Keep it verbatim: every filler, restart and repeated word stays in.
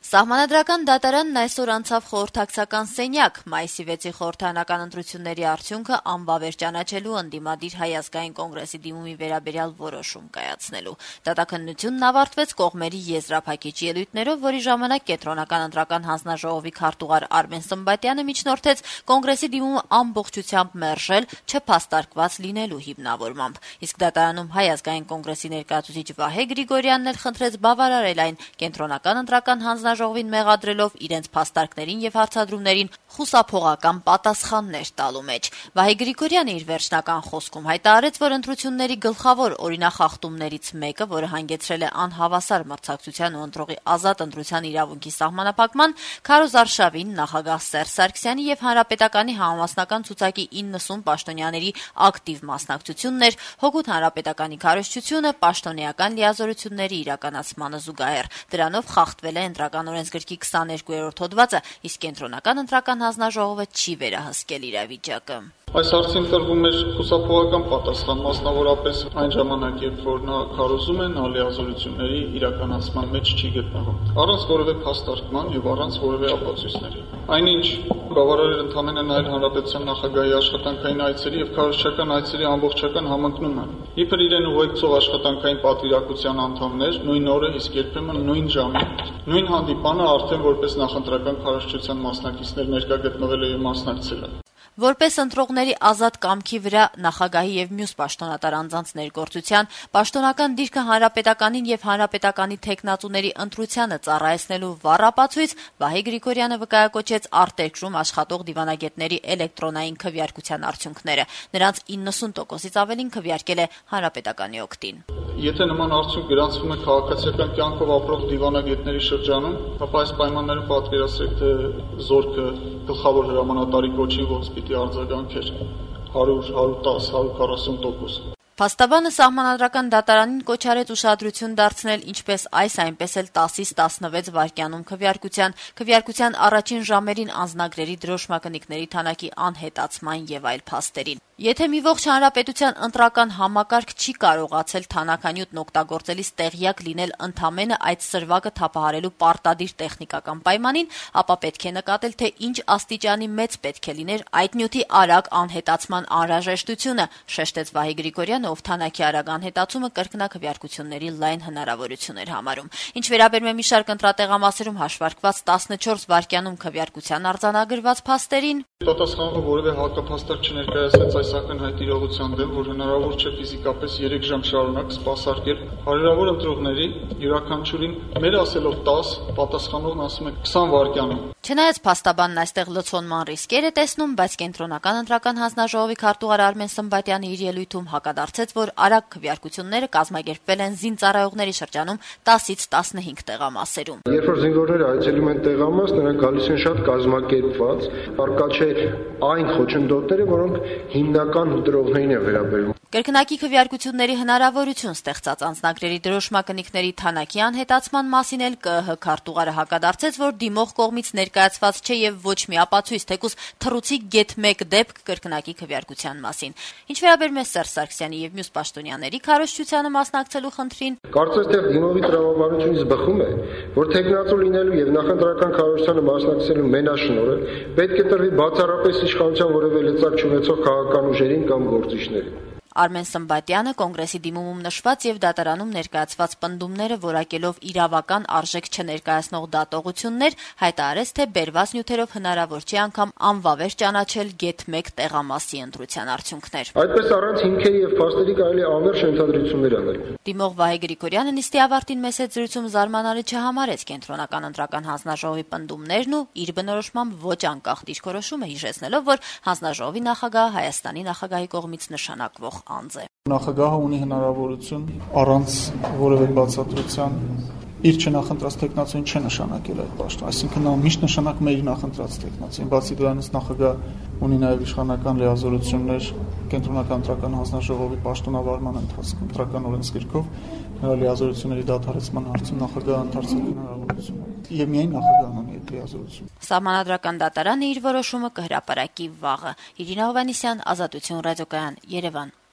Սահմանադրական դատարանն այսօր անցավ խորհրդակցական սենյակ։ Մայիսի վեցի խորհրդարանական ընտրությունների արդյունքը անվավեր ճանաչելու ընդդիմադիր Հայ ազգային կոնգրեսի դիմումի վերաբերյալ որոշում կայացնելու։ Դատաքննությունն ավարտվեց կողմերի եզրափակիչ ելույթներով, որի ժամանակ Կենտրոնական ընտրական հանձնաժողովի քարտուղար Արմեն Սմբատյանը միջնորդեց կոնգրեսի դիմումը ամբողջությամբ մերժել չփաստարկված լինելու հիմնավորմամբ։ Իսկ դատարանում Հայ ազգային կոնգրեսի ներկայացուցիչ Վահե Գրիգորյանն էլ խնդրեց բավարարել այն Կենտրոնական ընտրական հանձնաժողովին մեղադրելով իրենց փաստարկներին եւ հարցադրումներին խուսափողական պատասխաններ տալու մեջ։ Վահե Գրիգորյանը իր վերջնական խոսքում հայտարարեց, որ ընտրությունների գլխավոր օրինախախտումներից մեկը, որը հանգեցրել է անհավասար մրցակցության ու ընտրողի ազատ ընտրության իրավունքի սահմանափակման, Քարոզ Արշավին, նախագահ Սերժ Սարգսյանի եւ Հանրապետականի համամասնական ցուցակի իննսուն պաշտոնյաների ակտիվ մասնակցությունն էր, հօգուտ Հանրապետականի քարոզչությունը պաշտոնեական լիազորությունների իրականացմանը զուգահեռ։ Դրանով խախտվել է Ընտրական օրենսգրքի քսաներկուերորդ հոդվածը, իսկ Կենտրոնական ընտրական հանձնաժողովը չի վերահսկել իրավիճակը։ Այս հարցին տրվում էր խուսափողական պատասխան, մասնավորապես այն ժամանակ, երբ որ նա քարոզում է, նա լիազորությունների իրականացման մեջ չի գտնվում, առանց որևէ փաստարկման եւ առանց որևէ ապացույցների։ Այնինչ բավարարել ընդամենը նայել Հանրապետության նախագահի աշխատանքային այցերի եւ քարոզչական այցերի ամբողջական համընկնումը։ Իբր իրեն ուղեկցող աշխատանքային պատվիրակության անդամներ նույն օրը, իսկ երբեմն նույն ժամին, նույն հանդիպանը արդեն որպես նախընտրական քարոզչության մասնակիցներ ներկա գտնվել եւ մասնակցել են։ Որպես ընտրողների ազատ կամքի վրա նախագահի եւ մյուս պաշտոնատար անձանց ներգործության պաշտոնական դիրքը Հանրապետականին եւ Հանրապետականի թեկնածուների ընտրությանը ծառայեցնելու վառապացույց Վահե Գրիգորյանը վկայակոչեց արտերկրում աշխատող դիվանագետների էլեկտրոնային քվեարկության արդյունքները։ Նրանց իննսուն տոկոսից ավելին քվեարկել է Հանրապետականի օգտին։ Եթե նման արդյունք գրանցվում է քաղաքացիական կյանքով ապրող դիվանագետների շրջանում, ապա այս պայմաններում պատկերացրեք, թե զորքը գլխավոր հրամանատարի կոչին ոնց պիտի արձագանքեր հարյուր, հարյուր տասը, հարյուր քառասուն տոկոս։ Փաստաբանը Սահմանադրական դատարանին կոչ արեց ուշադրություն դարձնել ինչպես այս, այնպես էլ տասից տասնվեց վայրկյանում քվեարկության, քվեարկության առաջին ժամերին անձնագրերի դրոշմակնիկների թանակի անհետացման եւ այլ փաստերին։ Եթե մի ողջ հանրապետության ընտրական համակարգ չի կարողացել թանաքանյութն օգտագործելիս տեղյակ լինել ընդամենը այդ սրվակը թափահարելու պարտադիր տեխնիկական պայմանին, ապա պետք է նկատել, թե ինչ աստիճանի մեծ պետք է լիներ այդ նյութի արագ անհետացման անհրաժեշտությունը, շեշտեց Վահե Գրիգորյանը, ով թանաքի արագ անհետացումը կրկնակվեարկությունների լայն հնարավորություն էր համարում։ Ինչ վերաբերում է մի շարք ընտրատեղամասերում հաշվարկված տասնչորս վայրկյանում քվեարկության արձանագրված փաստերին, պատասխանողը որևէ հակափաստարկ չներկայացրեց այս ակնհայտ իրողության դեմ, որ հնարավոր չէ ֆիզիկապես երեք ժամ շարունակ սպասարկել հարյուրավոր ընտրողների յուրաքանչյուրին մեր ասելով տասը, պատասխանողն ասում է քսան վայրկյանում։ Չնայած փաստաբանն այստեղ լցոնման ռիսկեր է տեսնում, բայց Կենտրոնական ընտրական հանձնաժողովի քարտուղար Արմեն Սմբատյանը իր ելույթում հակադարձեց, որ արագ քվեարկությունները կազմակերպվել են զինծառայողների շրջանում տասից տասնհինգ տեղամասերում։ Երբ որ զինվորները այցելում են տեղամաս, նրանք գալիս են շատ կազմակերպված, արկա չէ այն խոչընդոտները, որոնք հիմնական ընտրողներին է վերաբերում։ Կրկնակի քվեարկությունների հնարավորություն ստեղծած անձնագրերի դրոշմակնիկների թանակի անհետացման մասին էլ ԿԸՀ քարտուղարը հակադարձեց, որ դիմող կողմից ներկայացված չէ եւ ոչ մի ապացույց, թեկուզ թռուցիկ գեթ մեկ դեպք կրկնակի քվեարկության մասին։ Ինչ վերաբերում է Սերժ Սարգսյանի եւ մյուս պաշտոնյաների քարոզչությանը մասնակցելու խնդրին, կարծես թե դիմողի տրամաբանությունից բխում է, որ տեխնացու լինելու եւ նախընտրական քարոզչությանը մասնակցելու մենաշնորհը պետք է տրվի բացառապես իշխանության որևէ լծակ չունեցող քաղաքական ուժերին կամ գործիչներին։ Արմեն Սմբատյանը կոնգրեսի դիմումում նշված եւ դատարանում ներկայացված պնդումները որակելով իրավական արժեք չներկայացնող դատողություններ, հայտարարեց, թե բերված նյութերով հնարավոր չի անգամ անվավեր ճանաչել գեթ մեկ տեղամասի ընտրության արդյունքներ։ Այդպես առանց հիմքերի եւ փաստերի կարելի ամերժ ենթադրություններ անել։ Դիմող Վահե Գրիգորյանը նիստի ավարտին մեծ զրույցում զարմանալի չհամարեց Կենտրոնական ընտրական հանձնաժողովի պնդումներն ու իր բնորոշմամբ ոչ անկախ դիրքորոշումը հիշեցնելով, որ հանձնաժողովի նախագահը Հայաստանի նախագահի կողմից նշանակվող անձ է։ Նախագահը ունի հնարավորություն առանց որևէ բացատրության իր չնախընտրած տեխնացին չնշանակել այդ պաշտոն, այսինքն նա միշտ նշանակում է իր նախընտրած տեխնացին, բացի դրանից նախագահ ունի նաև իշխանական լիազորություններ Կենտրոնական ընտրական հանձնաժողովի պաշտոնավարման ընթացքում ընտրական օրենսգրքով նրա լիազորությունների դադարեցման հարցում նախագահը ընդարձակ հնարավորություն ունի եւ միայն նախագահն ունի այդ լիազորությունը։ Սահմանադրական դատարանը իր որոշումը կհրապարակի վաղը։ Իրինա Հովհաննիսյան, Ազատություն ռադիոկայան, Երևան։